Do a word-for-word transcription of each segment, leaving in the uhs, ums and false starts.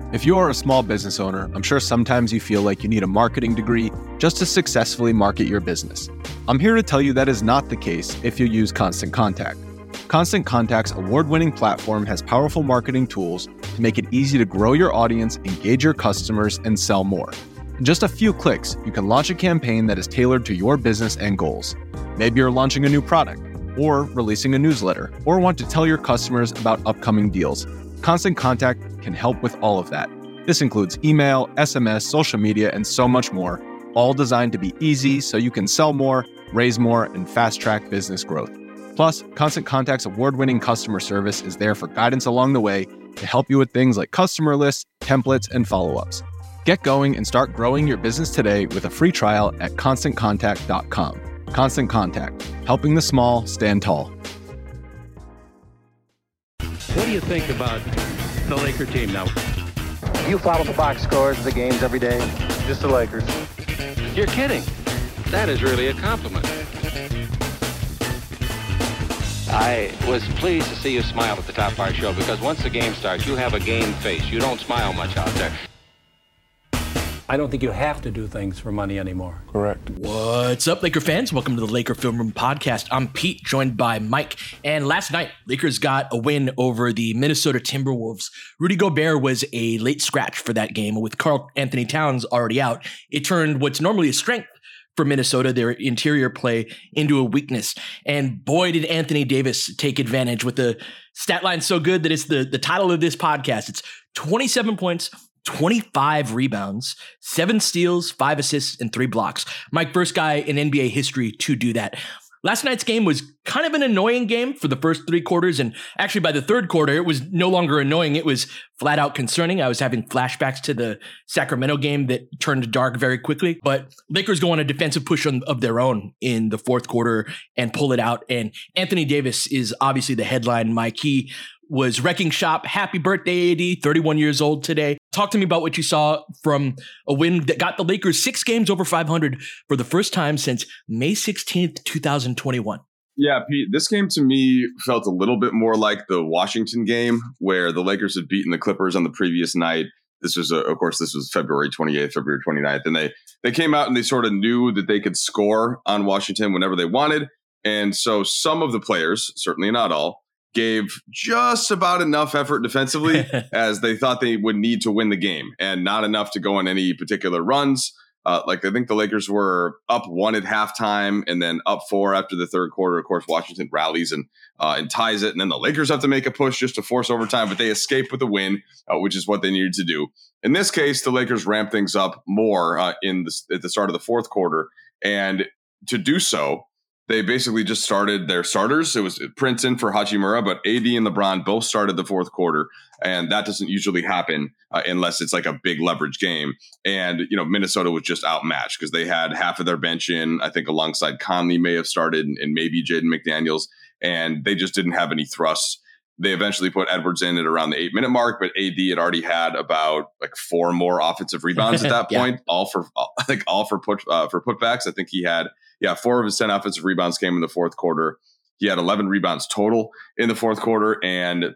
If you are a small business owner, I'm sure sometimes you feel like you need a marketing degree just to successfully market your business. I'm here to tell you that is not the case if you use Constant Contact. Constant Contact's award-winning platform has powerful marketing tools to make it easy to grow your audience, engage your customers, and sell more. In just a few clicks, you can launch a campaign that is tailored to your business and goals. Maybe you're launching a new product, or releasing a newsletter, or want to tell your customers about upcoming deals. Constant Contact can help with all of that. This includes email, S M S, social media, and so much more, all designed to be easy so you can sell more, raise more, and fast-track business growth. Plus, Constant Contact's award-winning customer service is there for guidance along the way to help you with things like customer lists, templates, and follow-ups. Get going and start growing your business today with a free trial at constant contact dot com. Constant Contact, helping the small stand tall. What do you think about the Laker team now? You follow the box scores of the games every day? Just the Lakers. You're kidding. That is really a compliment. I was pleased to see you smile at the top of our show because once the game starts, you have a game face. You don't smile much out there. I don't think you have to do things for money anymore. Correct. What's up, Laker fans? Welcome to the Laker Film Room Podcast. I'm Pete, joined by Mike. And last night, Lakers got a win over the Minnesota Timberwolves. Rudy Gobert was a late scratch for that game. With Karl Anthony Towns already out, it turned what's normally a strength for Minnesota, their interior play, into a weakness. And boy, did Anthony Davis take advantage with the stat line so good that it's the, the title of this podcast. It's twenty-seven points, twenty-five rebounds, seven steals, five assists, and three blocks. Mike, first guy in N B A history to do that. Last night's game was kind of an annoying game for the first three quarters. And actually by the third quarter, it was no longer annoying. It was flat out concerning. I was having flashbacks to the Sacramento game that turned dark very quickly. But Lakers go on a defensive push on, of their own in the fourth quarter and pull it out. And Anthony Davis is obviously the headline. Mike, he was wrecking shop. Happy birthday, A D, thirty-one years old today. Talk to me about what you saw from a win that got the Lakers six games over five hundred for the first time since May sixteenth, twenty twenty-one. Yeah, Pete, this game to me felt a little bit more like the Washington game where the Lakers had beaten the Clippers on the previous night. This was, uh, of course, this was February twenty-eighth, February twenty-ninth. And they, they came out and they sort of knew that they could score on Washington whenever they wanted. And so some of the players, certainly not all, gave just about enough effort defensively as they thought they would need to win the game and not enough to go on any particular runs. Uh, like I think the Lakers were up one at halftime and then up four after the third quarter. Of course, Washington rallies and uh, and ties it. And then the Lakers have to make a push just to force overtime, but they escape with a win, uh, which is what they needed to do. In this case, the Lakers ramp things up more uh, in the, at the start of the fourth quarter. And to do so, they basically just started their starters. It was Prince in for Hachimura, but A D and LeBron both started the fourth quarter. And that doesn't usually happen uh, unless it's like a big leverage game. And, you know, Minnesota was just outmatched because they had half of their bench in, I think alongside Conley may have started and, and maybe Jaden McDaniels. And they just didn't have any thrusts. They eventually put Edwards in at around the eight minute mark, but A D had already had about like four more offensive rebounds at that yeah. point, all for, I think all for put uh, for putbacks. I think he had, yeah, four of his ten offensive rebounds came in the fourth quarter. He had eleven rebounds total in the fourth quarter. And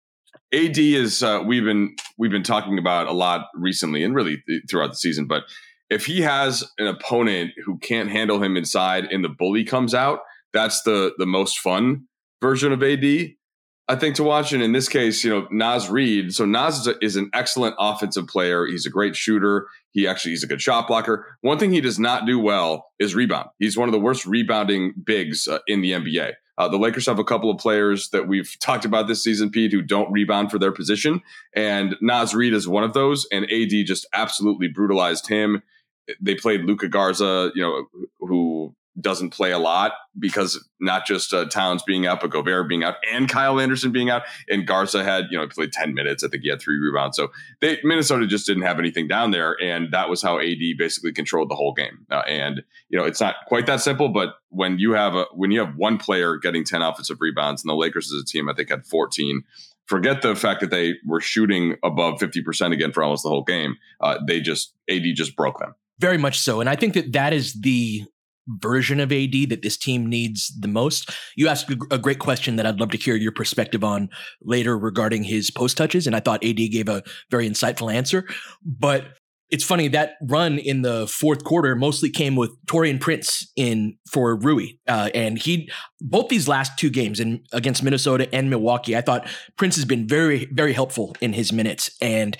A D is, uh, we've been, we've been talking about a lot recently and really throughout the season, but if he has an opponent who can't handle him inside and the bully comes out, that's the, the most fun version of A D. I think to watch. And in this case, you know, Naz Reid. So Naz is, a, is an excellent offensive player. He's a great shooter. He actually, he's a good shot blocker. One thing he does not do well is rebound. He's one of the worst rebounding bigs uh, in the N B A. Uh, the Lakers have a couple of players that we've talked about this season, Pete, who don't rebound for their position. And Naz Reid is one of those. And A D just absolutely brutalized him. They played Luka Garza, you know, who doesn't play a lot because not just uh, Towns being out, but Gobert being out and Kyle Anderson being out. And Garza had, you know, played ten minutes. I think he had three rebounds. So they, Minnesota just didn't have anything down there. And that was how A D basically controlled the whole game. Uh, and, you know, it's not quite that simple, but when you have a, when you have one player getting ten offensive rebounds and the Lakers as a team, I think had fourteen, forget the fact that they were shooting above fifty percent again for almost the whole game. Uh, they just, A D just broke them. Very much so. And I think that that is the version of A D that this team needs the most. You asked a great question that I'd love to hear your perspective on later regarding his post touches, and I thought A D gave a very insightful answer. But it's funny, that run in the fourth quarter mostly came with Taurean Prince in for Rui. Uh, and he, both these last two games in against Minnesota and Milwaukee, I thought Prince has been very, very helpful in his minutes. And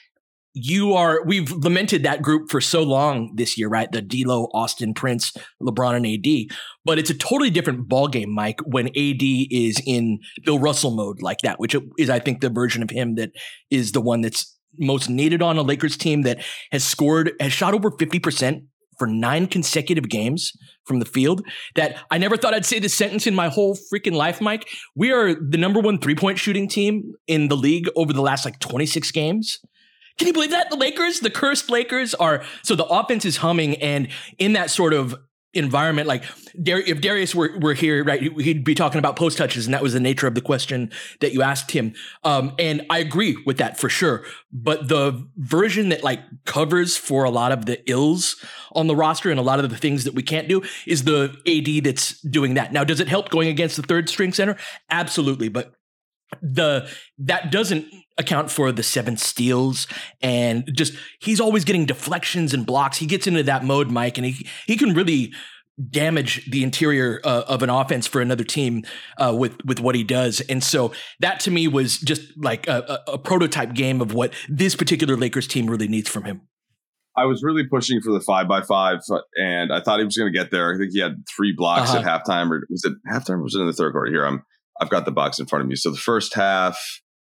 you are, we've lamented that group for so long this year, right? The D'Lo, Austin, Prince, LeBron, and A D. But it's a totally different ballgame, Mike, when A D is in Bill Russell mode like that, which is, I think, the version of him that is the one that's most needed on a Lakers team that has scored, has shot over fifty percent for nine consecutive games from the field. That I never thought I'd say this sentence in my whole freaking life, Mike. We are the number one three-point shooting team in the league over the last like twenty-six games. Can you believe that? The Lakers, the cursed Lakers are, so the offense is humming, and in that sort of environment, like Dar- if Darius were, were here, right, he'd be talking about post touches, and that was the nature of the question that you asked him. Um, and I agree with that for sure. But the version that like covers for a lot of the ills on the roster and a lot of the things that we can't do is the A D that's doing that. Now, does it help going against the third string center? Absolutely. But the that doesn't account for the seven steals, and just he's always getting deflections and blocks. He gets into that mode, Mike, and he he can really damage the interior uh, of an offense for another team uh, with with what he does. And so that to me was just like a, a, a prototype game of what this particular Lakers team really needs from him. I was really pushing for the five by five, and I thought he was going to get there. I think he had three blocks uh-huh. at halftime, or was it halftime? Or was it in the third quarter? Here, I'm. I've got the box in front of me. So the first half,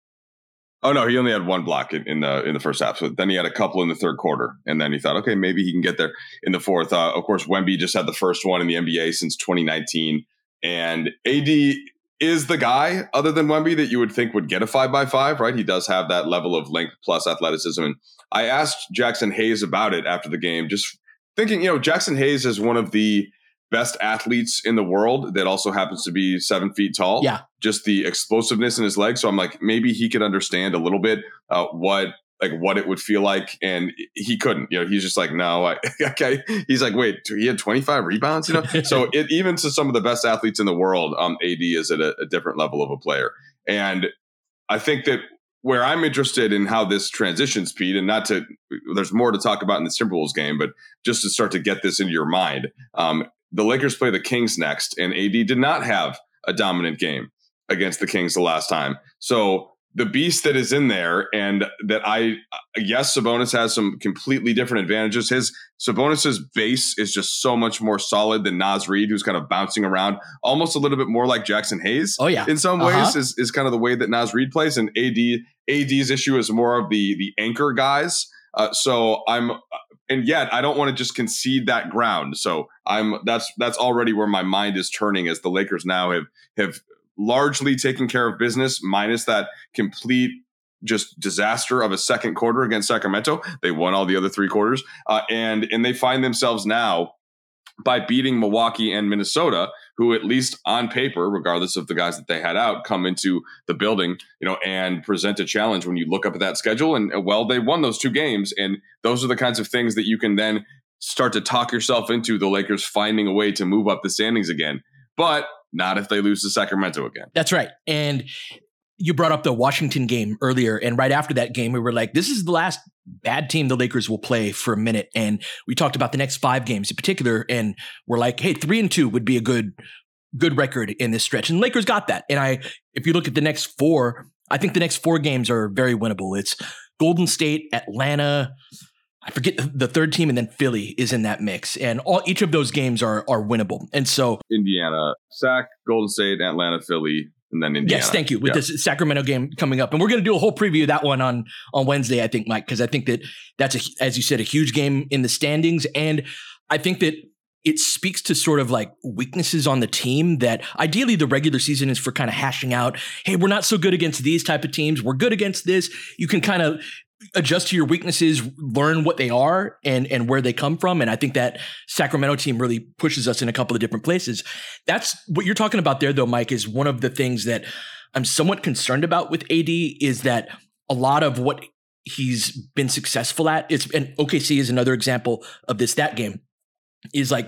oh no, he only had one block in, in the in the first half. So then he had a couple in the third quarter, and then he thought, okay, maybe he can get there in the fourth. Uh, of course, Wemby just had the first one in the N B A since twenty nineteen, and A D is the guy other than Wemby that you would think would get a five by five, right? He does have that level of length plus athleticism. And I asked Jackson Hayes about it after the game, just thinking, you know, Jackson Hayes is one of the best athletes in the world that also happens to be seven feet tall. Yeah. Just the explosiveness in his legs. So I'm like, maybe he could understand a little bit uh, what like what it would feel like. And he couldn't, you know, he's just like, no, I, okay. He's like, wait, he had twenty-five rebounds, you know? So it, even to some of the best athletes in the world, um, A D is at a, a different level of a player. And I think that where I'm interested in how this transitions, Pete, and not to, there's more to talk about in the Timberwolves game, but just to start to get this into your mind, um, the Lakers play the Kings next, and A D did not have a dominant game against the Kings the last time. So the beast that is in there, and that I, yes, Sabonis has some completely different advantages. His Sabonis's base is just so much more solid than Naz Reid, who's kind of bouncing around, almost a little bit more like Jackson Hayes. Oh yeah, in some uh-huh. ways is is kind of the way that Naz Reid plays, and A D A D's issue is more of the the anchor guys. Uh, so I'm. And yet I don't want to just concede that ground. So I'm that's that's already where my mind is turning, as the Lakers now have have largely taken care of business, minus that complete just disaster of a second quarter against Sacramento. They won all the other three quarters. Uh, and and they find themselves now, by beating Milwaukee and Minnesota, who at least on paper, regardless of the guys that they had out, come into the building, you know, and present a challenge when you look up at that schedule. And well, they won those two games. And those are the kinds of things that you can then start to talk yourself into the Lakers finding a way to move up the standings again. But not if they lose to Sacramento again. That's right. And you brought up the Washington game earlier, and right after that game, we were like, this is the last bad team the Lakers will play for a minute. And we talked about the next five games in particular, and we're like, hey, three and two would be a good, good record in this stretch. And Lakers got that. And I, if you look at the next four, I think the next four games are very winnable. It's Golden State, Atlanta, I forget the third team, and then Philly is in that mix. And all each of those games are are winnable. And so Indiana, Sac, Golden State, Atlanta, Philly, and then Indiana. Yes, thank you. With yeah. this Sacramento game coming up. And we're going to do a whole preview of that one on, on Wednesday, I think, Mike, because I think that that's, a, as you said, a huge game in the standings. And I think that it speaks to sort of like weaknesses on the team that ideally the regular season is for kind of hashing out, hey, we're not so good against these type of teams. We're good against this. You can kind of adjust to your weaknesses, learn what they are and, and where they come from. And I think that Sacramento team really pushes us in a couple of different places. That's what you're talking about there, though, Mike, is one of the things that I'm somewhat concerned about with A D is that a lot of what he's been successful at is, and O K C is another example of this, that game is like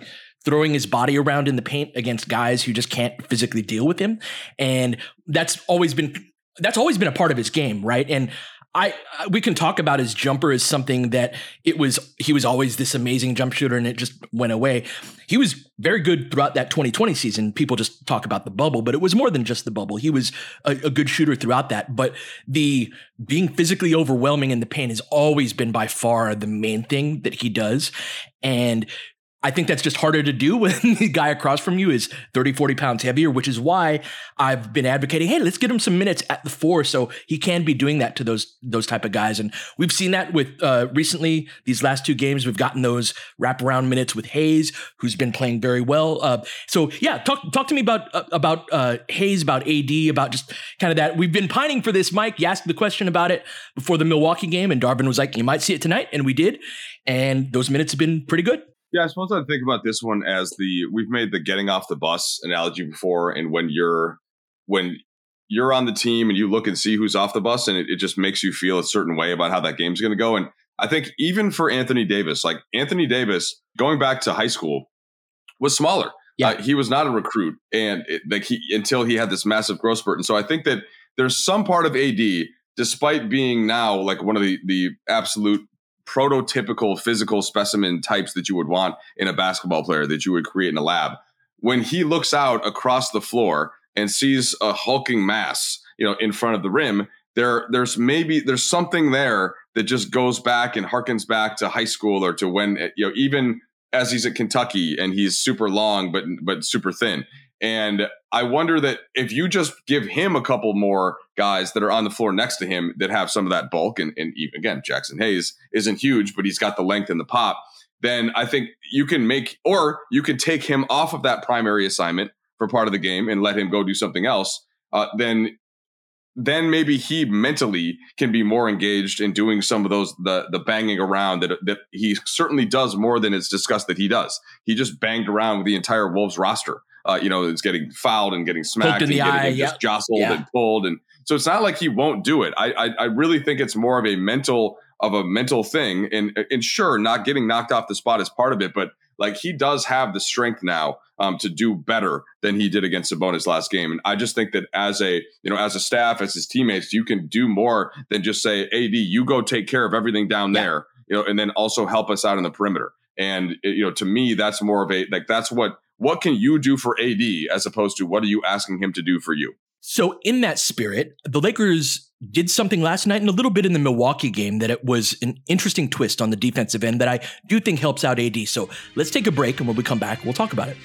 throwing his body around in the paint against guys who just can't physically deal with him. And that's always been that's always been a part of his game, right? And I, we can talk about his jumper as something that it was, he was always this amazing jump shooter and it just went away. He was very good throughout that twenty twenty season. People just talk about the bubble, but it was more than just the bubble. He was a, a good shooter throughout that, but the being physically overwhelming in the paint has always been by far the main thing that he does. And I think that's just harder to do when the guy across from you is thirty, forty pounds heavier, which is why I've been advocating, hey, let's get him some minutes at the four so he can be doing that to those those type of guys. And we've seen that with uh, recently, these last two games, we've gotten those wraparound minutes with Hayes, who's been playing very well. Uh, so yeah, talk talk to me about uh, about uh, Hayes, about A D, about just kind of that. We've been pining for this, Mike. You asked the question about it before the Milwaukee game, and Darvin was like, you might see it tonight, and we did. And those minutes have been pretty good. Yeah, I suppose I'd think about this one as the we've made the getting off the bus analogy before, and when you're when you're on the team and you look and see who's off the bus, and it, it just makes you feel a certain way about how that game's going to go. And I think even for Anthony Davis, like Anthony Davis, going back to high school, was smaller. Yeah, uh, he was not a recruit, and it, like he until he had this massive growth spurt. And so I think that there's some part of A D, despite being now like one of the the absolute prototypical physical specimen types that you would want in a basketball player that you would create in a lab. When he looks out across the floor and sees a hulking mass, you know, in front of the rim, there, there's maybe there's something there that just goes back and harkens back to high school or to when, you know, even as he's at Kentucky and he's super long, but, but super thin. And I wonder that if you just give him a couple more guys that are on the floor next to him that have some of that bulk, and, and even, again, Jackson Hayes isn't huge, but he's got the length and the pop, then I think you can make, or you can take him off of that primary assignment for part of the game and let him go do something else. Uh, then, then maybe he mentally can be more engaged in doing some of those, the the banging around that, that he certainly does more than it's discussed that he does. He just banged around with the entire Wolves roster. Uh, you know, it's getting fouled and getting smacked and getting eye, just yep. jostled yeah. and pulled. And so it's not like he won't do it. I, I I really think it's more of a mental of a mental thing. And, and sure, not getting knocked off the spot is part of it. But like he does have the strength now um, to do better than he did against Sabonis last game. And I just think that as a, you know, as a staff, as his teammates, you can do more than just say, A D, you go take care of everything down yeah. there, you know, and then also help us out on the perimeter. And, you know, to me, that's more of a, like, that's what, what can you do for A D as opposed to what are you asking him to do for you? So in that spirit, the Lakers did something last night and a little bit in the Milwaukee game that it was an interesting twist on the defensive end that I do think helps out A D. So let's take a break, and when we come back, we'll talk about it.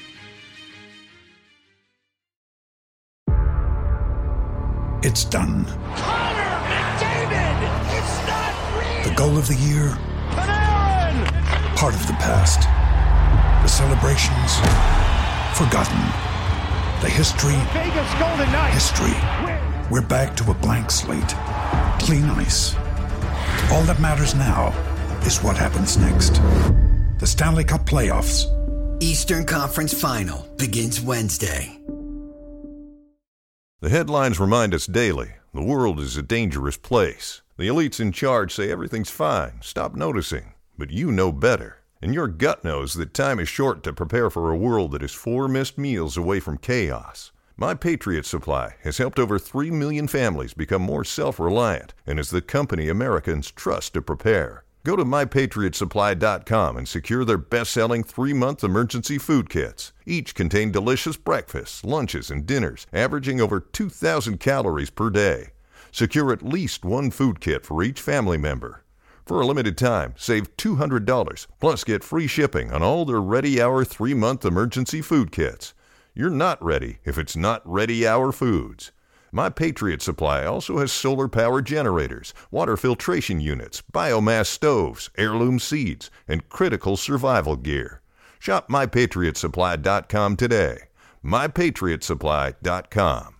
It's done. Connor McDavid! It's not real! The goal of the year, Panarin! part of the past. The celebrations, forgotten. The history, Vegas Golden Knights. History. We're back to a blank slate. Clean ice. All that matters now is what happens next. The Stanley Cup Playoffs. Eastern Conference Final begins Wednesday. The headlines remind us daily, the world is a dangerous place. The elites in charge say everything's fine, stop noticing. But you know better. And your gut knows that time is short to prepare for a world that is four missed meals away from chaos. My Patriot Supply has helped over three million families become more self-reliant and is the company Americans trust to prepare. Go to my patriot supply dot com and secure their best-selling three-month emergency food kits. Each contain delicious breakfasts, lunches, and dinners, averaging over two thousand calories per day. Secure at least one food kit for each family member. For a limited time, save two hundred dollars, plus get free shipping on all their Ready Hour three-month emergency food kits. You're not ready if it's not Ready Hour Foods. My Patriot Supply also has solar power generators, water filtration units, biomass stoves, heirloom seeds, and critical survival gear. Shop my patriot supply dot com today. my patriot supply dot com.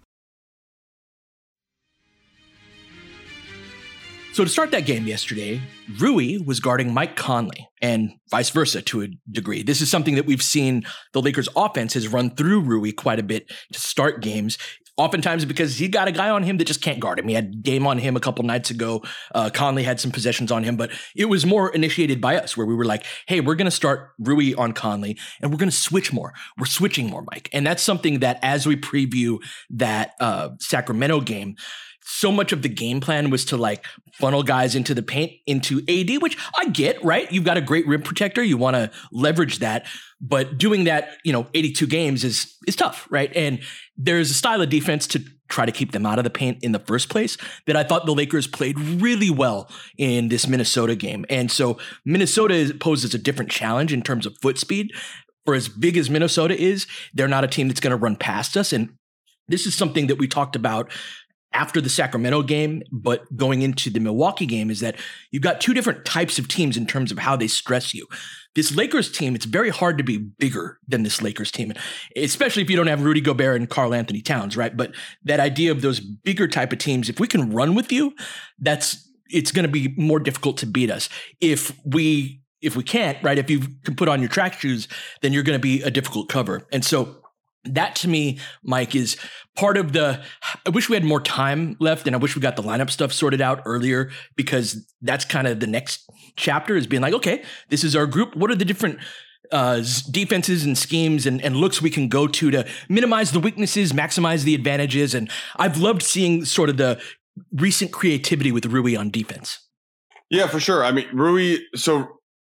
So to start that game yesterday, Rui was guarding Mike Conley and vice versa to a degree. This is something that we've seen the Lakers offense has run through Rui quite a bit to start games. oftentimes because he got a guy on him that just can't guard him. He had Dame on him a couple nights ago. Uh, Conley had some possessions on him, but it was more initiated by us where we were like, hey, we're going to start Rui on Conley and we're going to switch more. We're switching more, Mike. And that's something that as we preview that uh, Sacramento game, so much of the game plan was to like funnel guys into the paint, into A D, which I get, right? You've got a great rim protector. You want to leverage that. But doing that, you know, eighty-two games is is tough, right? And there's a style of defense to try to keep them out of the paint in the first place that I thought the Lakers played really well in this Minnesota game. And so Minnesota poses a different challenge in terms of foot speed. For as big as Minnesota is, they're not a team that's going to run past us. And this is something that we talked about after the Sacramento game, but going into the Milwaukee game, is that you've got two different types of teams in terms of how they stress you. This Lakers team, it's very hard to be bigger than this Lakers team, especially if you don't have Rudy Gobert and Karl Anthony Towns, right? But that idea of those bigger type of teams, if we can run with you, that's it's going to be more difficult to beat us. If we if we can't, right? If you can put on your track shoes, then you're going to be a difficult cover. And so that to me, Mike, is part of the, I wish we had more time left and I wish we got the lineup stuff sorted out earlier, because that's kind of the next chapter, is being like, okay, this is our group. What are the different uh, defenses and schemes and, and looks we can go to to minimize the weaknesses, maximize the advantages? And I've loved seeing sort of the recent creativity with Rui on defense. Yeah, for sure. I mean, Rui, so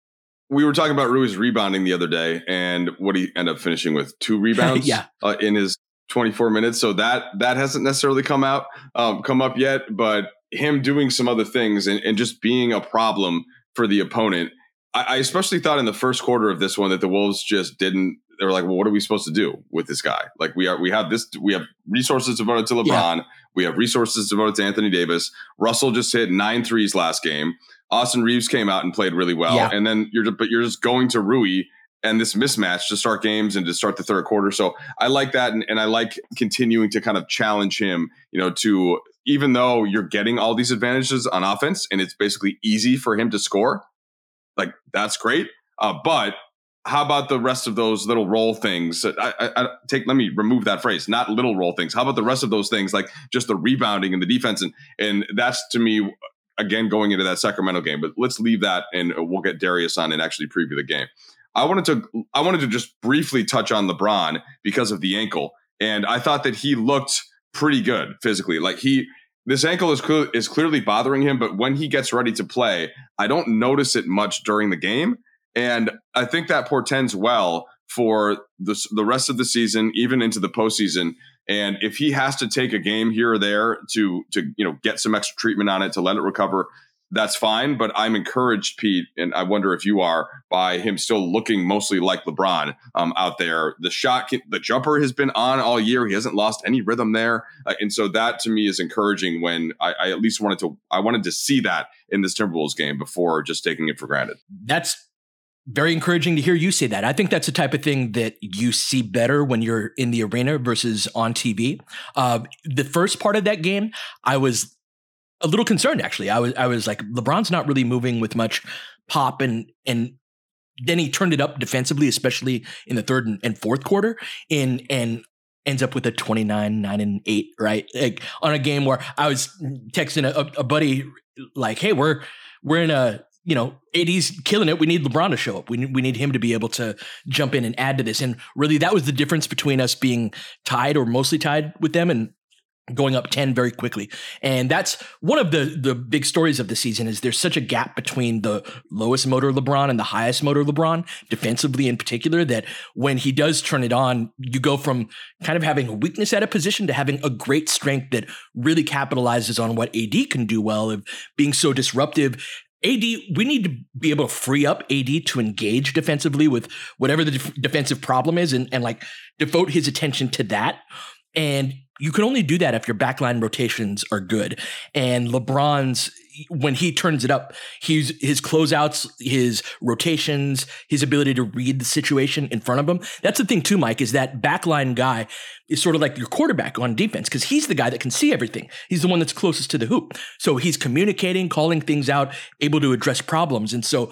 we were talking about Rui's rebounding the other day, and what he ended up finishing with two rebounds yeah. uh, in his twenty-four minutes. So that that hasn't necessarily come out, um, come up yet. But him doing some other things and, and just being a problem for the opponent. I, I especially thought in the first quarter of this one that the Wolves just didn't. They were like, well, what are we supposed to do with this guy? Like we are, we have this, we have resources devoted to LeBron. Yeah. We have resources devoted to Anthony Davis. Russell just hit nine threes last game. Austin Reeves came out and played really well. Yeah. And then you're, but you're just going to Rui and this mismatch to start games and to start the third quarter. So I like that. And, and I like continuing to kind of challenge him, you know, to, even though you're getting all these advantages on offense and it's basically easy for him to score, like that's great. Uh, but how about the rest of those little role things? I, I, I take, let me remove that phrase, not little role things. How about the rest of those things, like just the rebounding and the defense? And, and that's to me, again, going into that Sacramento game, but let's leave that and we'll get Darius on and actually preview the game. I wanted to, I wanted to just briefly touch on LeBron because of the ankle. And I thought that he looked pretty good physically. Like he, this ankle is clear, is clearly bothering him, but when he gets ready to play, I don't notice it much during the game. And I think that portends well for the, the rest of the season, even into the postseason. And if he has to take a game here or there to, to, you know, get some extra treatment on it, to let it recover, that's fine. But I'm encouraged, Pete, and I wonder if you are, by him still looking mostly like LeBron um, out there. The shot, the jumper has been on all year. He hasn't lost any rhythm there. Uh, and so that to me is encouraging when I, I at least wanted to, I wanted to see that in this Timberwolves game before just taking it for granted. That's very encouraging to hear you say that. I think that's the type of thing that you see better when you're in the arena versus on T V. Uh, the first part of that game, I was a little concerned, actually. I was I was like, LeBron's not really moving with much pop, and and then he turned it up defensively, especially in the third and, and fourth quarter, and and ends up with a twenty-nine, nine, and eight, right? Like on a game where I was texting a, a buddy like, hey, we're we're in a, you know, A D's killing it. We need LeBron to show up. We need, we need him to be able to jump in and add to this. And really, that was the difference between us being tied or mostly tied with them and going up ten very quickly. And that's one of the the big stories of the season, is there's such a gap between the lowest motor LeBron and the highest motor LeBron, defensively in particular, that when he does turn it on, you go from kind of having a weakness at a position to having a great strength that really capitalizes on what A D can do well, of being so disruptive. A D, we need to be able to free up A D to engage defensively with whatever the def- defensive problem is, and, and like devote his attention to that. And you can only do that if your backline rotations are good. And LeBron's, when he turns it up, he's his closeouts, his rotations, his ability to read the situation in front of him. That's the thing too, Mike, is that backline guy is sort of like your quarterback on defense, because he's the guy that can see everything. He's the one that's closest to the hoop. So he's communicating, calling things out, able to address problems. And so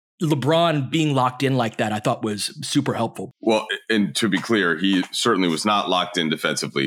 LeBron being locked in like that, I thought was super helpful. Well, and to be clear, he certainly was not locked in defensively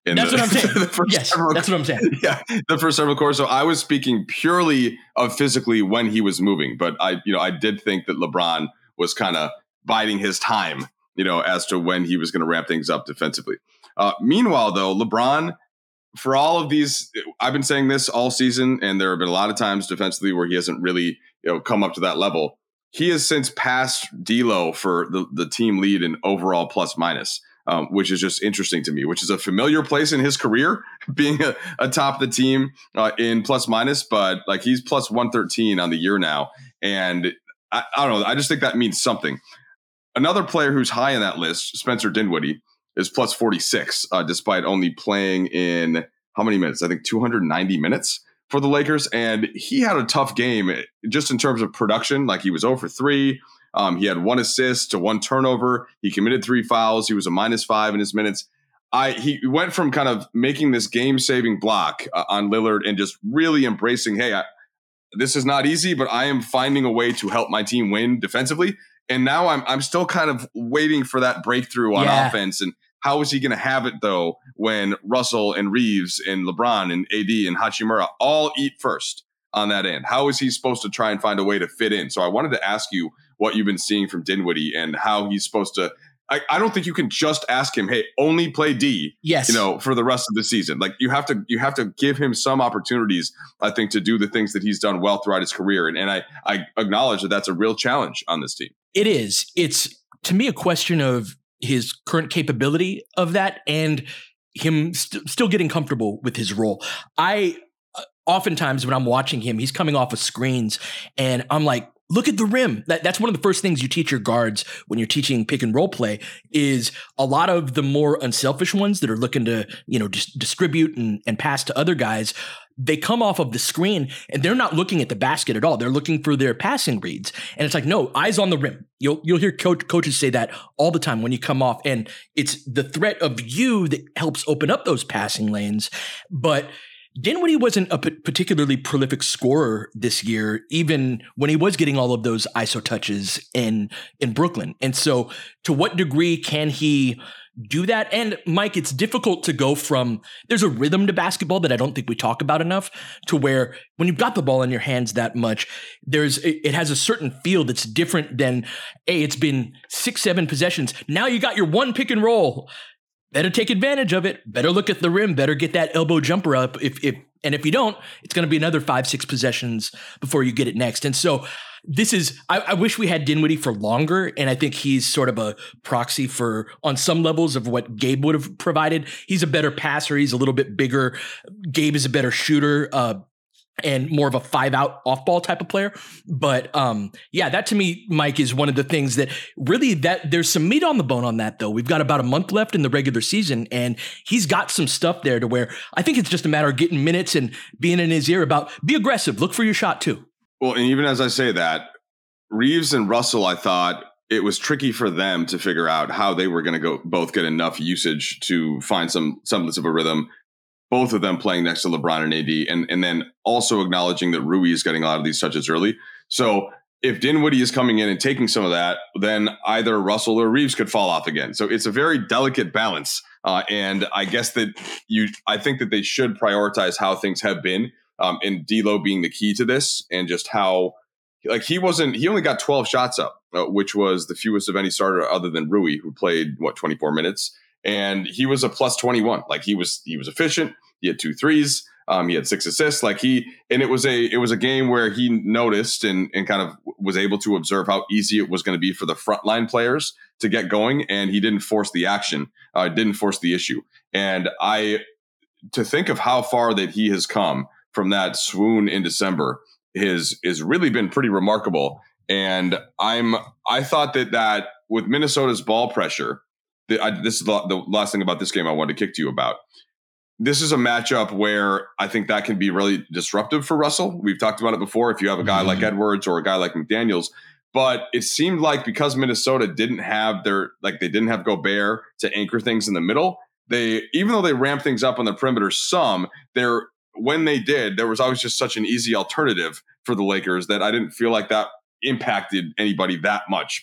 In that's the, what I'm saying. the first yes, several, that's what I'm saying. Yeah, the first several quarters. So I was speaking purely of physically when he was moving, but I, you know, I did think that LeBron was kind of biding his time, you know, as to when he was going to ramp things up defensively. Uh, meanwhile, though, LeBron, for all of these, I've been saying this all season, and there have been a lot of times defensively where he hasn't really, you know, come up to that level. He has since passed D'Lo for the, the team lead in overall plus minus, um, which is just interesting to me, which is a familiar place in his career, being a, atop the team uh, in plus minus, but like he's plus one thirteen on the year now. And I, I don't know, I just think that means something. Another player who's high in that list, Spencer Dinwiddie, is plus forty-six, uh, despite only playing in how many minutes? I think two hundred ninety minutes for the Lakers. And he had a tough game just in terms of production. Like he was zero for three. Um, he had one assist to one turnover. He committed three fouls. He was a minus five in his minutes. I He went from kind of making this game-saving block uh, on Lillard and just really embracing, hey, I, this is not easy, but I am finding a way to help my team win defensively. And now I'm I'm still kind of waiting for that breakthrough on yeah. offense. And how is he going to have it, though, when Russell and Reeves and LeBron and A D and Hachimura all eat first on that end? How is he supposed to try and find a way to fit in? So I wanted to ask you what you've been seeing from Dinwiddie and how he's supposed to – I don't think you can just ask him, hey, only play D, yes. you know, for the rest of the season. Like you have to you have to give him some opportunities, I think, to do the things that he's done well throughout his career. And, and I, I acknowledge that that's a real challenge on this team. It is. It's, to me, a question of his current capability of that and him st- still getting comfortable with his role. I uh, oftentimes when I'm watching him, he's coming off of screens and I'm like, look at the rim. That, that's one of the first things you teach your guards when you're teaching pick and roll play is a lot of the more unselfish ones that are looking to, you know, just distribute and, and pass to other guys. They come off of the screen and they're not looking at the basket at all. They're looking for their passing reads. And it's like, no, eyes on the rim. You'll you'll hear coach, coaches say that all the time when you come off. And it's the threat of you that helps open up those passing lanes. But Dinwiddie wasn't a p- particularly prolific scorer this year, even when he was getting all of those I S O touches in, in Brooklyn. And so to what degree can he do that? And Mike, it's difficult to go from, there's a rhythm to basketball that I don't think we talk about enough, to where when you've got the ball in your hands that much, there's, it, it has a certain feel that's different than, hey, it's been six, seven possessions. Now you got your one pick and roll. Better take advantage of it. Better look at the rim. Better get that elbow jumper up. If, if, and if you don't, it's going to be another five, six possessions before you get it next. And so this is, I, I wish we had Dinwiddie for longer. And I think he's sort of a proxy for, on some levels, of what Gabe would have provided. He's a better passer. He's a little bit bigger. Gabe is a better shooter. Uh, and more of a five out off ball type of player. But um, yeah, that to me, Mike, is one of the things that really, that there's some meat on the bone on that though. We've got about a month left in the regular season and he's got some stuff there to where I think it's just a matter of getting minutes and being in his ear about be aggressive, look for your shot too. Well, and even as I say that, Reeves and Russell, I thought it was tricky for them to figure out how they were going to go both get enough usage to find some semblance of a rhythm. Both of them playing next to LeBron and A D, and, and then also acknowledging that Rui is getting a lot of these touches early. So if Dinwiddie is coming in and taking some of that, then either Russell or Reeves could fall off again. So it's a very delicate balance. Uh, and I guess that you, I think that they should prioritize how things have been, um, and D'Lo being the key to this, and just how, like he wasn't, he only got twelve shots up, uh, which was the fewest of any starter other than Rui, who played what, twenty-four minutes. And he was a plus twenty-one. Like he was, he was efficient. He had two threes. Um, he had six assists. Like he, and it was a, it was a game where he noticed and and kind of was able to observe how easy it was going to be for the frontline players to get going. And he didn't force the action, uh, didn't force the issue. And I, to think of how far that he has come from that swoon in December is is really been pretty remarkable. And I'm, I thought that that with Minnesota's ball pressure. The, I, this is the, the last thing about this game I wanted to kick to you about. This is a matchup where I think that can be really disruptive for Russell. We've talked about it before. If you have a guy mm-hmm. like Edwards or a guy like McDaniels, but it seemed like because Minnesota didn't have their, like they didn't have Gobert to anchor things in the middle. They, even though they ramped things up on the perimeter some, there, when they did, there was always just such an easy alternative for the Lakers that I didn't feel like that impacted anybody that much. But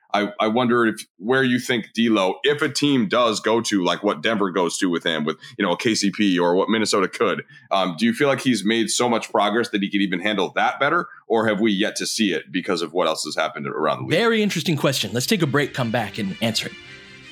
I, I wonder if where you think D'Lo, if a team does go to like what Denver goes to with him, with you know a K C P or what Minnesota could, um, do you feel like he's made so much progress that he could even handle that better, or have we yet to see it because of what else has happened around the league? Very interesting question. Let's take a break, come back, and answer it.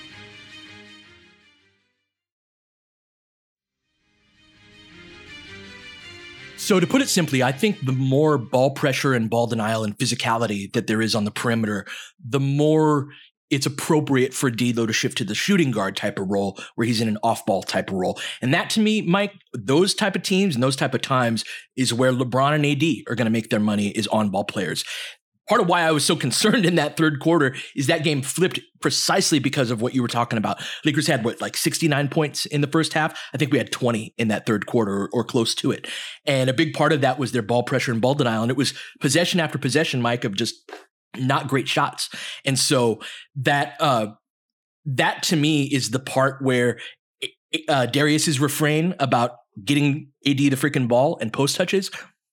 So to put it simply, I think the more ball pressure and ball denial and physicality that there is on the perimeter, the more it's appropriate for D'Lo to shift to the shooting guard type of role where he's in an off-ball type of role. And that to me, Mike, those type of teams and those type of times is where LeBron and A D are going to make their money, is on-ball players. Part of why I was so concerned in that third quarter is that game flipped precisely because of what you were talking about. Lakers had what, like sixty-nine points in the first half? I think we had twenty in that third quarter or, or close to it. And a big part of that was their ball pressure and ball denial. And it was possession after possession, Mike, of just not great shots. And so that, uh, that to me is the part where uh, Darius's refrain about getting A D the freaking ball and post touches,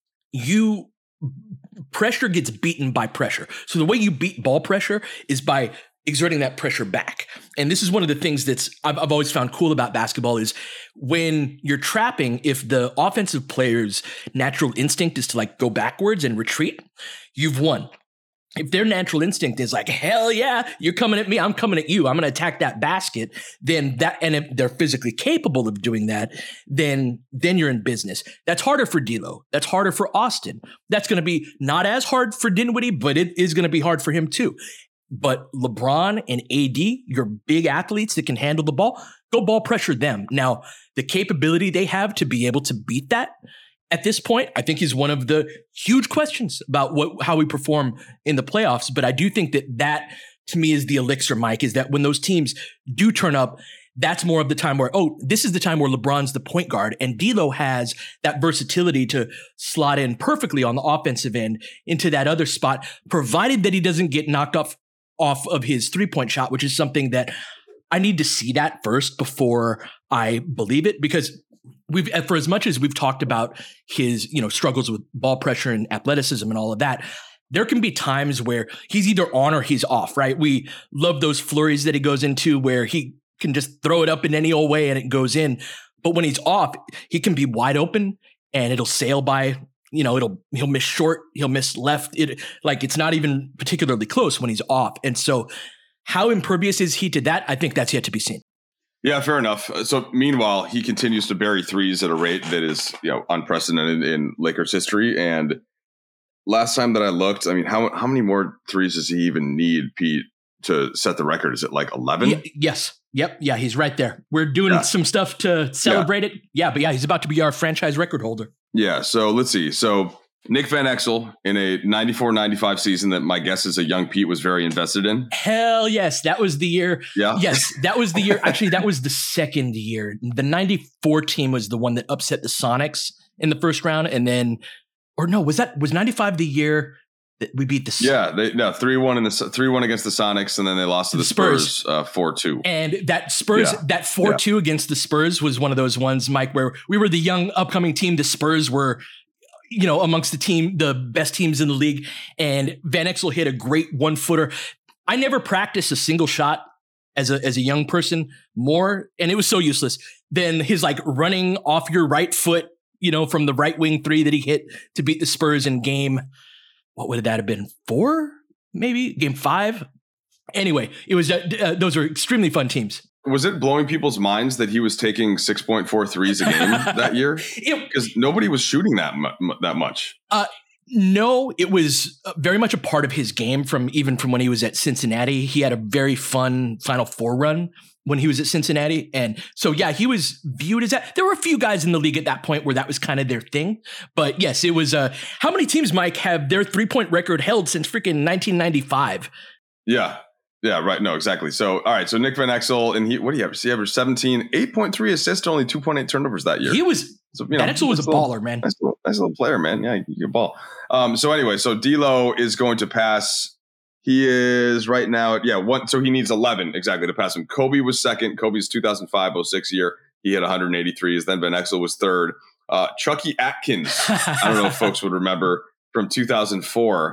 you pressure gets beaten by pressure. So the way you beat ball pressure is by exerting that pressure back. And this is one of the things that's I've, I've always found cool about basketball is when you're trapping, if the offensive player's natural instinct is to like go backwards and retreat, you've won. If their natural instinct is like, hell yeah, you're coming at me, I'm coming at you, I'm going to attack that basket, then that, and if they're physically capable of doing that, then, then you're in business. That's harder for D'Lo. That's harder for Austin. That's going to be not as hard for Dinwiddie, but it is going to be hard for him too. But LeBron and A D, you're big athletes that can handle the ball, go ball pressure them. Now, the capability they have to be able to beat that, at this point, I think is one of the huge questions about what how we perform in the playoffs. But I do think that that, to me, is the elixir, Mike, is that when those teams do turn up, that's more of the time where, oh, this is the time where LeBron's the point guard and D'Lo has that versatility to slot in perfectly on the offensive end into that other spot, provided that he doesn't get knocked off, off of his three-point shot, which is something that I need to see that first before I believe it, because we've, for as much as we've talked about his, you know, struggles with ball pressure and athleticism and all of that, there can be times where he's either on or he's off, right? We love those flurries that he goes into where he can just throw it up in any old way and it goes in. But when he's off, he can be wide open and it'll sail by, you know, it'll, he'll miss short, he'll miss left. It like, it's not even particularly close when he's off. And so how impervious is he to that? I think that's yet to be seen. Yeah, fair enough. So meanwhile, he continues to bury threes at a rate that is, you know, unprecedented in Lakers history. And last time that I looked, I mean, how how many more threes does he even need, Pete, to set the record? Is it like eleven? Yeah, yes. Yep. Yeah, he's right there. We're doing yeah. some stuff to celebrate yeah. it. Yeah, but yeah, he's about to be our franchise record holder. Yeah. So let's see. So Nick Van Exel in a ninety-four ninety-five season that my guess is a young Pete was very invested in. Hell yes. That was the year. Yeah. Yes, that was the year. Actually, that was the second year. The ninety-four team was the one that upset the Sonics in the first round. And then, or no, was that, was ninety-five the year that we beat the Yeah, they no three one in the three one against the Sonics, and then they lost to the, the Spurs four two. Uh, and that Spurs yeah. that four two yeah. against the Spurs was one of those ones, Mike, where we were the young upcoming team. The Spurs were, you know, amongst the team, the best teams in the league. And Van Exel hit a great one footer. I never practiced a single shot as a, as a young person more. And it was so useless than his like running off your right foot, you know, from the right wing three that he hit to beat the Spurs in game. What would that have been? Four, maybe game five. Anyway, it was, uh, uh, those are extremely fun teams. Was it blowing people's minds that he was taking six point four threes a game that year? Because nobody was shooting that mu- that much. Uh, no, it was very much a part of his game from even from when he was at Cincinnati. He had a very fun Final Four run when he was at Cincinnati. And so, yeah, he was viewed as that. There were a few guys in the league at that point where that was kind of their thing. But yes, it was. Uh, how many teams, Mike, have their three-point record held since freaking nineteen ninety-five? Yeah. Yeah, right. No, exactly. So, all right. So Nick Van Exel, and he, what do you have? He averaged seventeen, eight point three assists, only two point eight turnovers that year. He was, so, you know, Van Exel was a little, baller, man. Nice little, nice little player, man. Yeah, you can ball. Um, so anyway, so D'Lo is going to pass. He is right now at, yeah, one. So he needs eleven exactly to pass him. Kobe was second. Kobe's two thousand five oh six year. He had one hundred eighty-threes. Then Van Exel was third. Uh, Chucky Atkins. I don't know if folks would remember from two thousand four.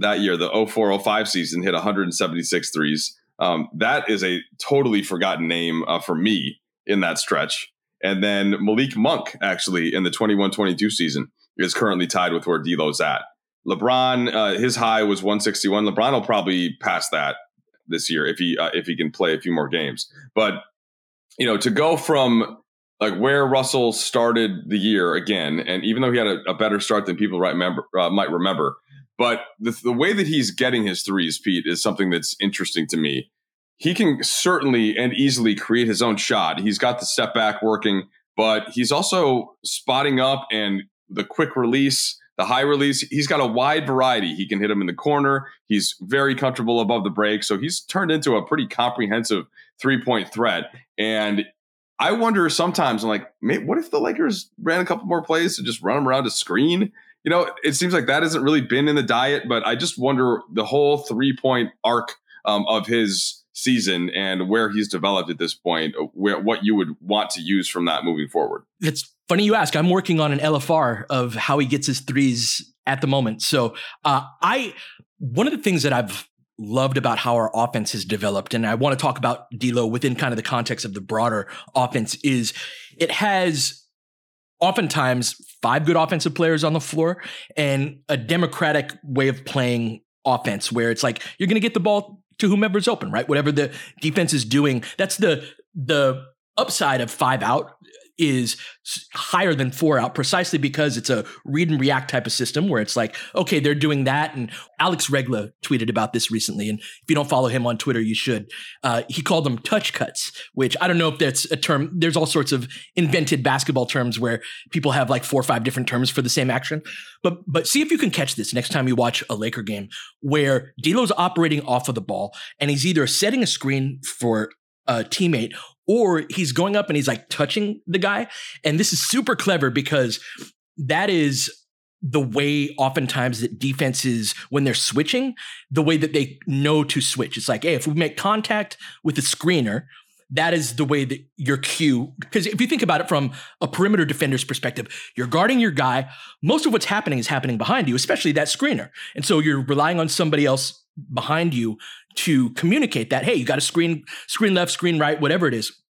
that year, the oh four oh five season, hit one hundred seventy-six threes. Um, that is a totally forgotten name uh, for me in that stretch. And then Malik Monk, actually, in the twenty-one twenty-two season, is currently tied with where D'Lo's at. LeBron, uh, his high was one sixty-one. LeBron will probably pass that this year if he uh, if he can play a few more games. But, you know, to go from like where Russell started the year again, and even though he had a, a better start than people right remember, uh, might remember, but the, the way that he's getting his threes, Pete, is something that's interesting to me. He can certainly and easily create his own shot. He's got the step back working, but he's also spotting up and the quick release, the high release. He's got a wide variety. He can hit them in the corner. He's very comfortable above the break. So he's turned into a pretty comprehensive three-point threat. And I wonder sometimes, I'm like, what if the Lakers ran a couple more plays to just run him around a screen? You know, it seems like that hasn't really been in the diet, but I just wonder the whole three-point arc um, of his season and where he's developed at this point, where, what you would want to use from that moving forward. It's funny you ask. I'm working on an L F R of how he gets his threes at the moment. So uh, I, one of the things that I've loved about how our offense has developed, and I want to talk about D'Lo within kind of the context of the broader offense, is it has oftentimes five good offensive players on the floor and a democratic way of playing offense where it's like you're going to get the ball to whomever's open, right? Whatever the defense is doing, that's the the upside of five out is higher than four out precisely because it's a read and react type of system where it's like, okay, they're doing that. And Alex Regla tweeted about this recently. And if you don't follow him on Twitter, you should. Uh, he called them touch cuts, which I don't know if that's a term. There's all sorts of invented basketball terms where people have like four or five different terms for the same action. But but see if you can catch this next time you watch a Laker game where D'Lo's operating off of the ball and he's either setting a screen for a teammate or he's going up and he's like touching the guy. And this is super clever because that is the way oftentimes that defenses, when they're switching, the way that they know to switch. It's like, hey, if we make contact with the screener, that is the way that your cue, because if you think about it from a perimeter defender's perspective, you're guarding your guy. Most of what's happening is happening behind you, especially that screener. And so you're relying on somebody else behind you to communicate that, hey, you got to screen, screen left, screen right, whatever it is.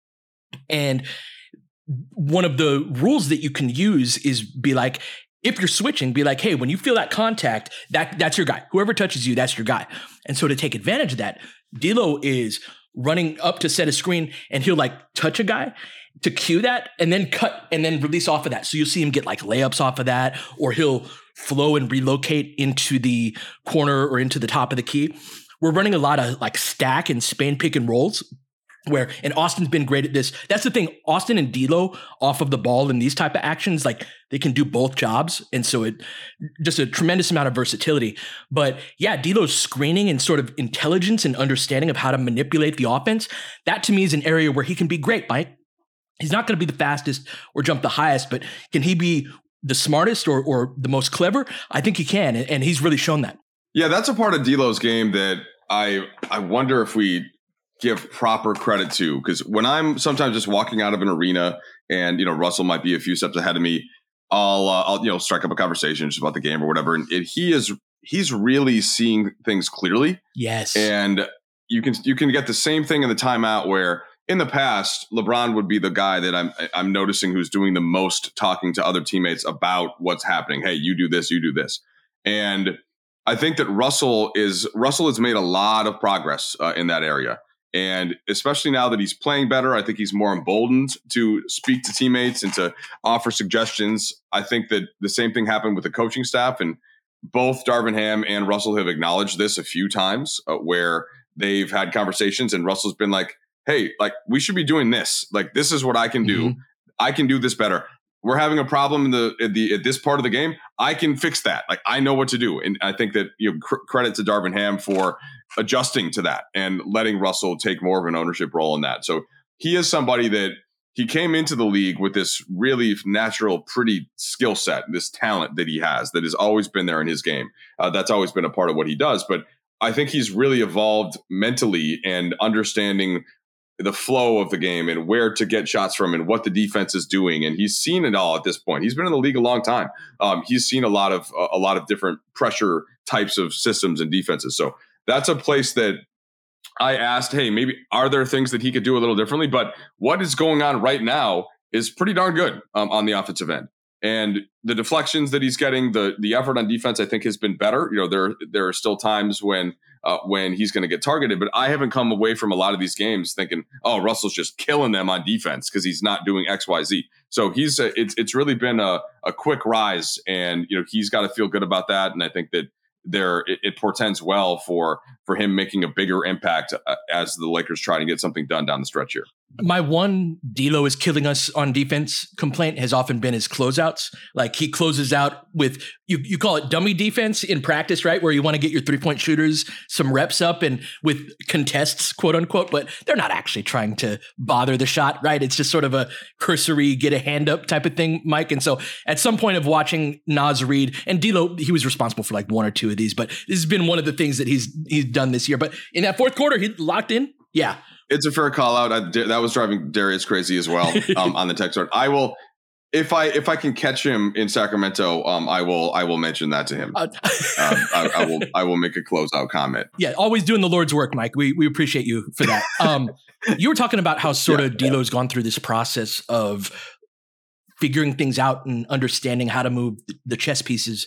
And one of the rules that you can use is be like, if you're switching, be like, hey, when you feel that contact, that that's your guy. Whoever touches you, that's your guy. And so to take advantage of that, D'Lo is running up to set a screen and he'll like touch a guy to cue that and then cut and then release off of that. So you'll see him get like layups off of that, or he'll flow and relocate into the corner or into the top of the key. We're running a lot of like stack and Spain pick and rolls where, and Austin's been great at this. That's the thing. Austin and D'Lo off of the ball in these type of actions, like they can do both jobs. And so it just a tremendous amount of versatility. But yeah, D'Lo's screening and sort of intelligence and understanding of how to manipulate the offense, that to me is an area where he can be great, Mike. He's not going to be the fastest or jump the highest, but can he be the smartest or or the most clever? I think he can. And he's really shown that. Yeah, that's a part of D'Lo's game that I I wonder if we give proper credit to, because when I'm sometimes just walking out of an arena and, you know, Russell might be a few steps ahead of me, I'll, uh, I'll, you know, strike up a conversation just about the game or whatever. And it, he is, he's really seeing things clearly. Yes. And you can, you can get the same thing in the timeout where in the past, LeBron would be the guy that I'm, I'm noticing who's doing the most talking to other teammates about what's happening. Hey, you do this, you do this. And I think that Russell is, Russell has made a lot of progress uh, in that area. And especially now that he's playing better, I think he's more emboldened to speak to teammates and to offer suggestions. I think that the same thing happened with the coaching staff, and both Darvin Ham and Russell have acknowledged this a few times uh, where they've had conversations and Russell's been like, hey, like we should be doing this. Like, this is what I can do. Mm-hmm. I can do this better. We're having a problem in the, at the at this part of the game. I can fix that. Like, I know what to do. And I think that, you know, cr- credit to Darvin Ham for adjusting to that and letting Russell take more of an ownership role in that. So he is somebody that he came into the league with this really natural, pretty skill set, this talent that he has that has always been there in his game. Uh, that's always been a part of what he does. But I think he's really evolved mentally and understanding the flow of the game and where to get shots from and what the defense is doing. And he's seen it all at this point. He's been in the league a long time. Um, he's seen a lot of a lot of different pressure types of systems and defenses. So that's a place that I asked, hey, maybe are there things that he could do a little differently? But what is going on right now is pretty darn good um, on the offensive end. And the deflections that he's getting, the the effort on defense, I think has been better. You know, there there are still times when uh, when he's going to get targeted, but I haven't come away from a lot of these games thinking, oh, Russell's just killing them on defense because he's not doing X, Y, Z. So he's uh, it's it's really been a, a quick rise, and you know he's got to feel good about that. And I think that there it, it portends well for for him making a bigger impact uh, as the Lakers try to get something done down the stretch here. My one D'Lo is killing us on defense complaint has often been his closeouts. Like he closes out with, you you call it dummy defense in practice, right? Where you want to get your three-point shooters some reps up and with contests, quote unquote, but they're not actually trying to bother the shot, right? It's just sort of a cursory get a hand up type of thing, Mike. And so at some point of watching Naz Reid, and D'Lo, he was responsible for like one or two of these, but this has been one of the things that he's he's done this year. But in that fourth quarter, he locked in. Yeah. It's a fair call out. I, that was driving Darius crazy as well um, on the text board. I will, if I if I can catch him in Sacramento, um, I will I will mention that to him. Uh, um, I, I will I will make a closeout comment. Yeah, always doing the Lord's work, Mike. We we appreciate you for that. Um, you were talking about how sort yeah, of D'Lo's yeah. gone through this process of figuring things out and understanding how to move the chess pieces.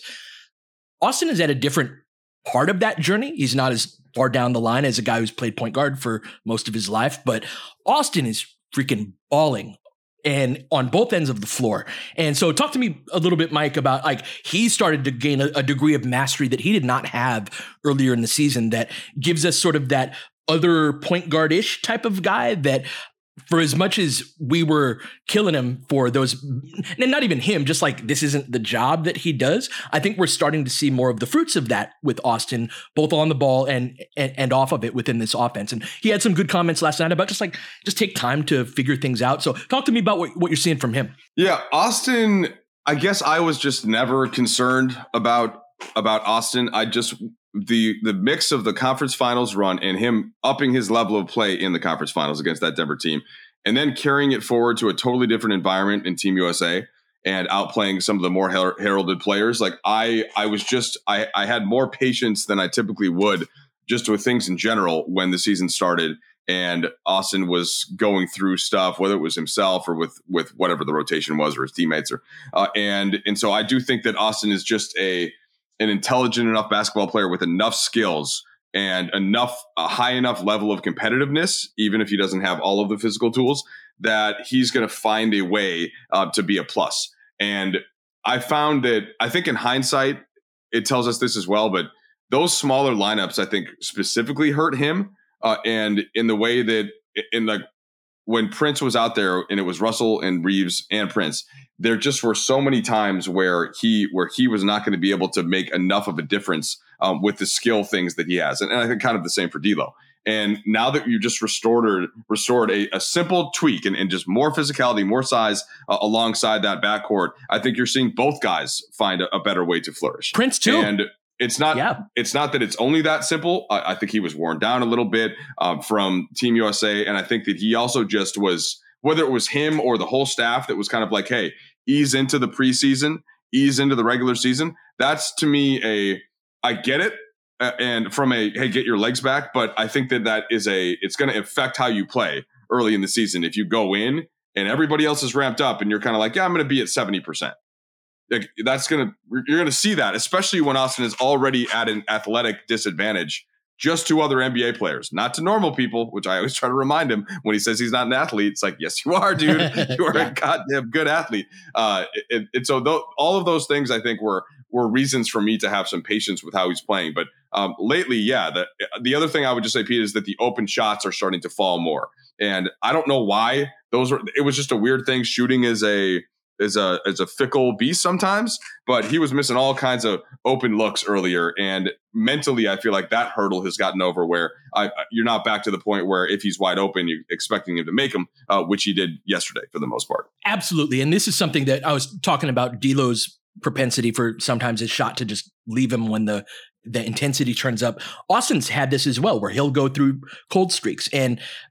Austin is at a different part of that journey. He's not as far down the line as a guy who's played point guard for most of his life, but Austin is freaking balling and on both ends of the floor. And so talk to me a little bit, Mike, about like he started to gain a, a degree of mastery that he did not have earlier in the season that gives us sort of that other point guard-ish type of guy that for as much as we were killing him for those, and not even him, just like this isn't the job that he does, I think we're starting to see more of the fruits of that with Austin, both on the ball and, and and off of it within this offense. And he had some good comments last night about just like, just take time to figure things out. So talk to me about what, what you're seeing from him. Yeah, Austin, I guess I was just never concerned about about Austin. I just... The the mix of the conference finals run and him upping his level of play in the conference finals against that Denver team, and then carrying it forward to a totally different environment in Team U S A and outplaying some of the more her- heralded players. Like I, I was just I, I had more patience than I typically would just with things in general when the season started and Austin was going through stuff, whether it was himself or with with whatever the rotation was or his teammates or uh, and and so I do think that Austin is just a an intelligent enough basketball player with enough skills and enough a high enough level of competitiveness, even if he doesn't have all of the physical tools, that he's going to find a way uh, to be a plus. And I found that I think in hindsight, it tells us this as well, but those smaller lineups, I think specifically hurt him. Uh, and in the way that in like when Prince was out there and it was Russell and Reeves and Prince, there just were so many times where he where he was not going to be able to make enough of a difference um, with the skill things that he has. And, and I think kind of the same for D'Lo. And now that you just restored or restored a, a simple tweak and, and just more physicality, more size uh, alongside that backcourt, I think you're seeing both guys find a, a better way to flourish. Prince too. And it's not yeah. it's not that it's only that simple. I, I think he was worn down a little bit um, from Team U S A. And I think that he also just was, whether it was him or the whole staff that was kind of like, hey, ease into the preseason, ease into the regular season. That's to me a, I get it. Uh, and from a, hey, get your legs back. But I think that that is a, it's going to affect how you play early in the season. If you go in and everybody else is ramped up and you're kind of like, yeah, I'm going to be at seventy percent. Like, that's going to, you're going to see that, especially when Austin is already at an athletic disadvantage just to other N B A players, not to normal people, which I always try to remind him when he says he's not an athlete. It's like, yes, you are, dude. You are yeah. a goddamn good athlete. Uh, and, and so th- all of those things, I think, were were reasons for me to have some patience with how he's playing. But um, lately, yeah, the, the other thing I would just say, Pete, is that the open shots are starting to fall more. And I don't know why. Those were, it was just a weird thing. Shooting is a is a is a fickle beast sometimes, but he was missing all kinds of open looks earlier. And mentally, I feel like that hurdle has gotten over where I, you're not back to the point where if he's wide open, you're expecting him to make them, uh, which he did yesterday for the most part. Absolutely. And this is something that I was talking about, D'Lo's propensity for sometimes his shot to just leave him when the the intensity turns up. Austin's had this as well, where he'll go through cold streaks. And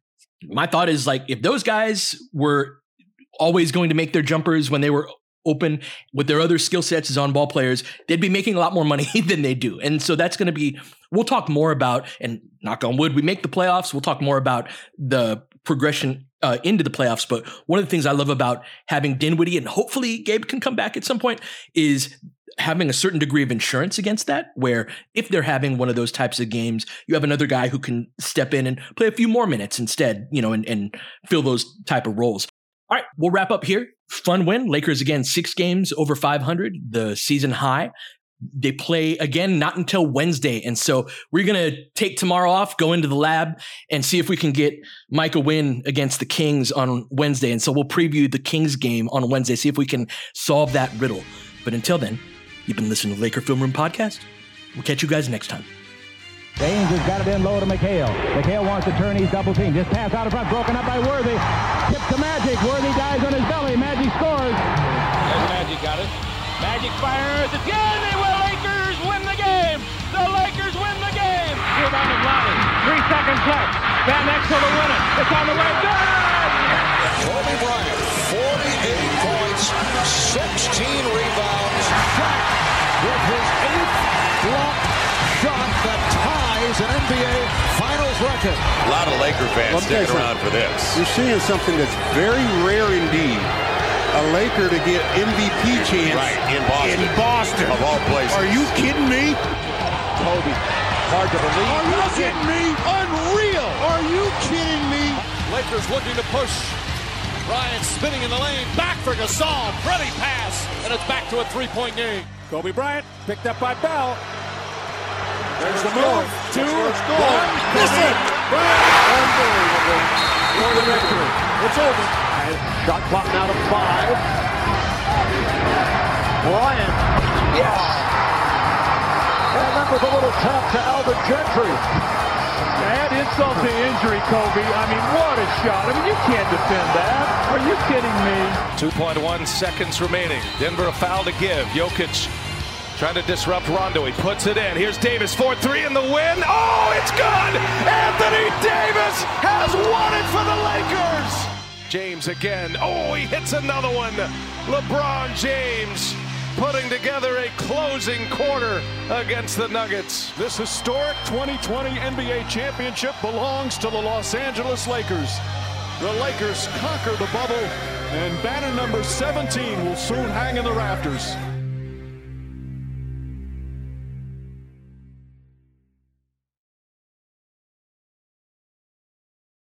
my thought is like, if those guys were always going to make their jumpers when they were open with their other skill sets as on-ball players, they'd be making a lot more money than they do. And so that's going to be, we'll talk more about, and knock on wood, we make the playoffs. We'll talk more about the progression uh, into the playoffs. But one of the things I love about having Dinwiddie, and hopefully Gabe can come back at some point, is having a certain degree of insurance against that, where if they're having one of those types of games, you have another guy who can step in and play a few more minutes instead, you know, and, and fill those type of roles. All right, we'll wrap up here. Fun win. Lakers again, six games over five hundred, the season high. They play again not until Wednesday. And so we're going to take tomorrow off, go into the lab, and see if we can get Mike a win against the Kings on Wednesday. And so we'll preview the Kings game on Wednesday, see if we can solve that riddle. But until then, you've been listening to Laker Film Room Podcast. We'll catch you guys next time. James has got it in low to McHale. McHale wants to turn, he's double team. Just pass out in front, broken up by Worthy. Tip to Magic. Worthy dies on his belly. Magic scores. There's Magic, got it. Magic fires. It's good. They will. Lakers win the game. The Lakers win the game. Rebound of Lonnie. Three seconds left. Van Exel to win it. It's on the way. Good. Kobe Bryant, forty-eight points, sixteen rebounds. Shot with his eighth block shot that ties an N B A Finals record. A lot of Laker fans sticking around for this. You're seeing something that's very rare indeed. A Laker to get M V P chance right, in Boston. In Boston. Of all places. Are you kidding me? Kobe, hard to believe. Are you kidding me? Unreal. Are you kidding me? Lakers looking to push. Bryant spinning in the lane. Back for Gasol. Pretty pass. And it's back to a three-point game. Kobe Bryant picked up by Bell. There's the move. Two, one. Miss it. Unbelievable. For the victory. It's over. Shot clock now to five. Bryant. Yes. And that was a little tap to Alvin Gentry. Add insult to injury, Kobe. I mean, what a shot. I mean, you can't defend that. Are you kidding me? two point one seconds remaining. Denver a foul to give. Jokic trying to disrupt Rondo. He puts it in. Here's Davis, four three in the win. Oh, it's good! Anthony Davis has won it for the Lakers! James again. Oh, he hits another one. LeBron James putting together a closing quarter against the Nuggets. This historic twenty twenty N B A championship belongs to the Los Angeles Lakers. The Lakers conquer the bubble, and banner number seventeen will soon hang in the rafters.